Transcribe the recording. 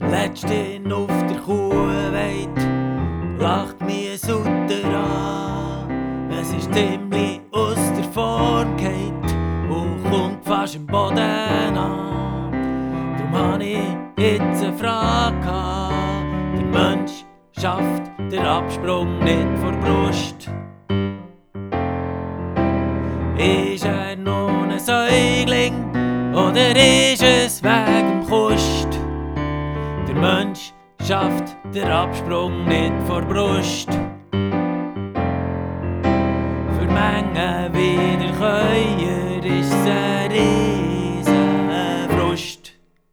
Letzthin auf der Kuhweide lacht mir Sutter an. Es ist ziemlich aus der Form geht und kommt fast im Boden an. Darum habe ich jetzt eine Frage gehabt. Der Mensch schafft den Absprung nicht vor der Brust. Ist er noch ein Säugling oder ist es wegen dem Kust? Der Mensch schafft den Absprung nicht vor der Brust. Für Mengen Wiederkäuer ist es ein